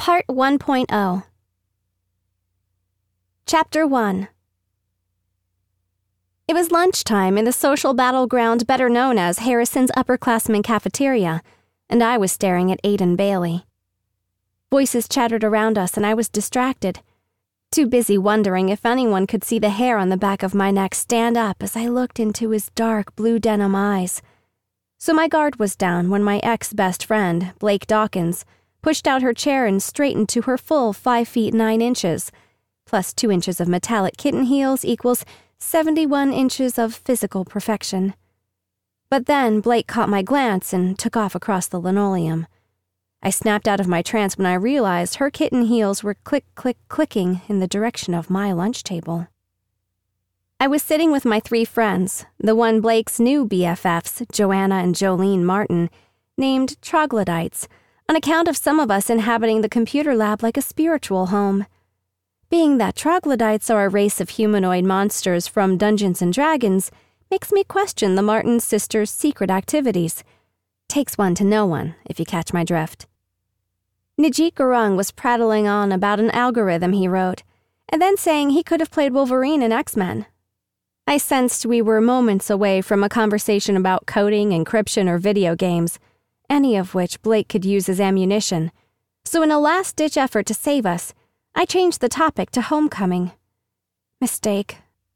Part 1.0 Chapter 1 It was lunchtime in the social battleground better known as Harrison's upperclassmen cafeteria, and I was staring at Aiden Bailey. Voices chattered around us and I was distracted, too busy wondering if anyone could see the hair on the back of my neck stand up as I looked into his dark blue denim eyes. So my guard was down when my ex-best friend, Blake Dawkins, pushed out her chair and straightened to her full 5 feet 9 inches, plus 2 inches of metallic kitten heels equals 71 inches of physical perfection. But then Blake caught my glance and took off across the linoleum. I snapped out of my trance when I realized her kitten heels were clicking in the direction of my lunch table. I was sitting with my 3 friends, the one Blake's new BFFs, Joanna and Jolene Martin, named Troglodytes, on account of some of us inhabiting the computer lab like a spiritual home. Being that troglodytes are a race of humanoid monsters from Dungeons & Dragons makes me question the Martin sisters' secret activities. Takes one to know one, if you catch my drift. Najit Gurung was prattling on about an algorithm he wrote, and then saying he could have played Wolverine in X-Men. I sensed we were moments away from a conversation about coding, encryption, or video games, any of which Blake could use as ammunition. So in a last-ditch effort to save us, I changed the topic to homecoming. Mistake.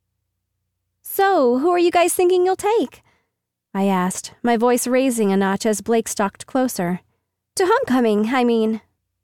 So, who are you guys thinking you'll take? I asked, my voice raising a notch as Blake stalked closer. To homecoming, I mean.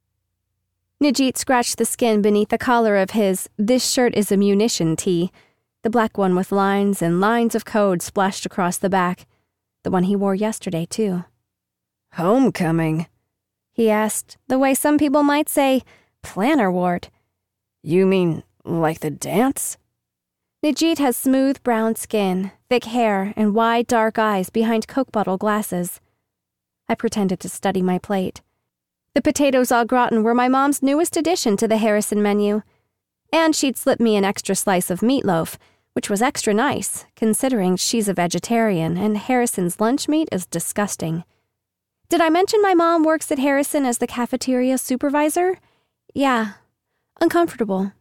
Najit scratched the skin beneath the collar of his "This shirt is a munition" tee, the black one with lines and lines of code splashed across the back, the one he wore yesterday, too. Homecoming? He asked, the way some people might say, plantar wart. You mean like the dance? Najit has smooth brown skin, thick hair, and wide dark eyes behind Coke bottle glasses. I pretended to study my plate. The potatoes au gratin were my mom's newest addition to the Harrison menu, and she'd slipped me an extra slice of meatloaf, which was extra nice, considering she's a vegetarian and Harrison's lunch meat is disgusting. Did I mention my mom works at Harrison as the cafeteria supervisor? Yeah. Uncomfortable.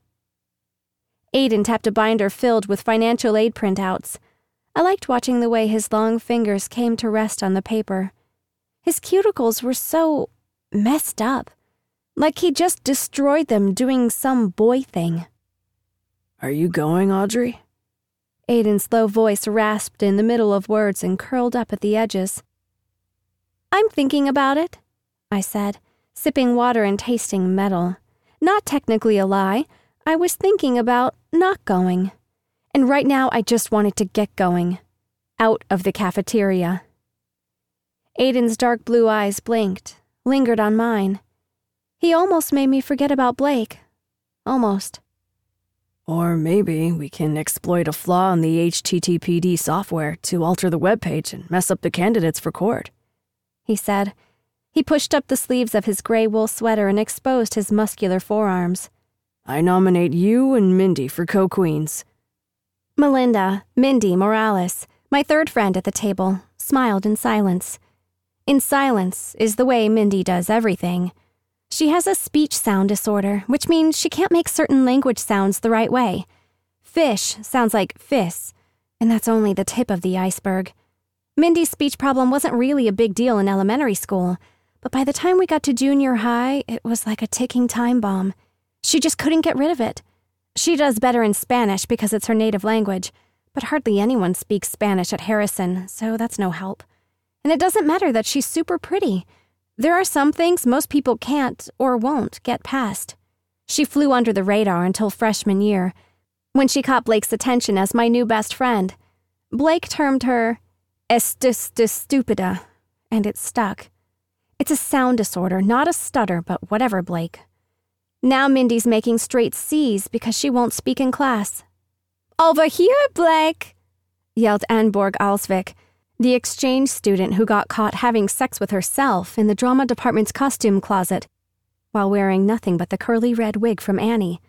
Aiden tapped a binder filled with financial aid printouts. I liked watching the way his long fingers came to rest on the paper. His cuticles were so messed up, like he just destroyed them doing some boy thing. Are you going, Audrey? Aiden's low voice rasped in the middle of words and curled up at the edges. I'm thinking about it, I said, sipping water and tasting metal. Not technically a lie. I was thinking about not going. And right now I just wanted to get going. Out of the cafeteria. Aiden's dark blue eyes blinked, lingered on mine. He almost made me forget about Blake. Almost. Or maybe we can exploit a flaw in the HTTPD software to alter the webpage and mess up the candidates for court, he said. He pushed up the sleeves of his gray wool sweater and exposed his muscular forearms. I nominate you and Mindy for co-queens. Melinda, Mindy Morales, my third friend at the table, smiled in silence. In silence is the way Mindy does everything. She has a speech sound disorder, which means she can't make certain language sounds the right way. Fish sounds like fis, and that's only the tip of the iceberg. Mindy's speech problem wasn't really a big deal in elementary school, but by the time we got to junior high, it was like a ticking time bomb. She just couldn't get rid of it. She does better in Spanish because it's her native language, but hardly anyone speaks Spanish at Harrison, so that's no help. And it doesn't matter that she's super pretty. There are some things most people can't or won't get past. She flew under the radar until freshman year, when she caught Blake's attention as my new best friend. Blake termed her estupida, and it stuck. It's a sound disorder, not a stutter, but whatever, Blake. Now Mindy's making straight C's because she won't speak in class. Over here, Blake, yelled Anborg Alsvik, the exchange student who got caught having sex with herself in the drama department's costume closet, while wearing nothing but the curly red wig from Annie.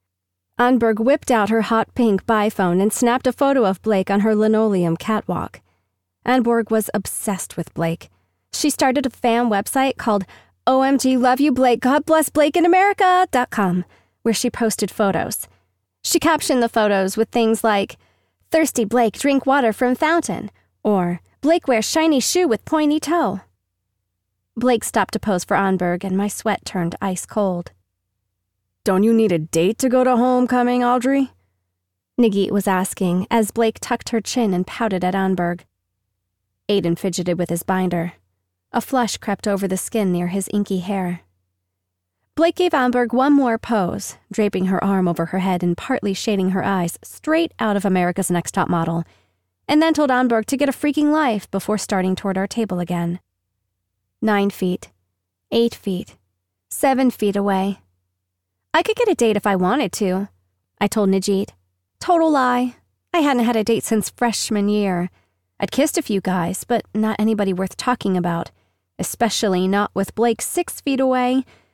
Anborg whipped out her hot pink biphone and snapped a photo of Blake on her linoleum catwalk. Anborg was obsessed with Blake. She started a fan website called OMG love you Blake, God bless Blake in America.com, where she posted photos. She captioned the photos with things like, thirsty Blake drink water from fountain, or Blake wears shiny shoe with pointy toe. Blake stopped to pose for Onberg, and my sweat turned ice cold. Don't you need a date to go to homecoming, Audrey? Nagit was asking as Blake tucked her chin and pouted at Onberg. Aiden fidgeted with his binder. A flush crept over the skin near his inky hair. Blake gave Onberg one more pose, draping her arm over her head and partly shading her eyes straight out of America's Next Top Model, and then told Onberg to get a freaking life before starting toward our table again. 9 feet, 8 feet, 7 feet away. I could get a date if I wanted to, I told Nagit. Total lie. I hadn't had a date since freshman year. I'd kissed a few guys, but not anybody worth talking about, especially not with Blake 6 feet away,